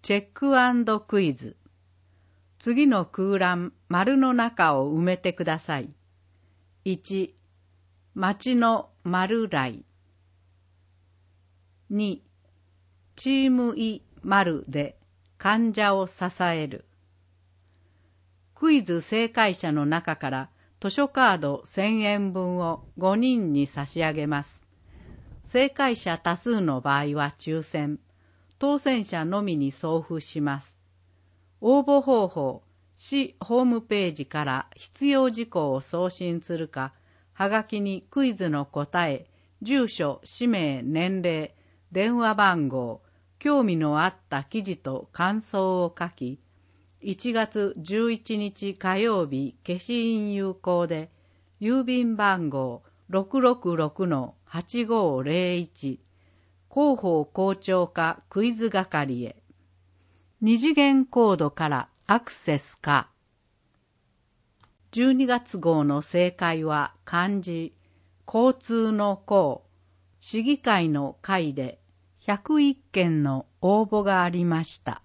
チェック&クイズ。次の空欄、丸の中を埋めてください。1、町の丸来。2、チームイ丸で患者を支える。クイズ正解者の中から図書カード1000円分を5人に差し上げます。正解者多数の場合は抽選、当選者のみに送付します。応募方法、市ホームページから必要事項を送信するか、はがきにクイズの答え、住所、氏名、年齢、電話番号、興味のあった記事と感想を書き、1月11日火曜日消印有効で、郵便番号 666-8501 広報校長課クイズ係へ。二次元コードからアクセスか。12月号の正解は漢字、交通の交、市議会の会で101件の応募がありました。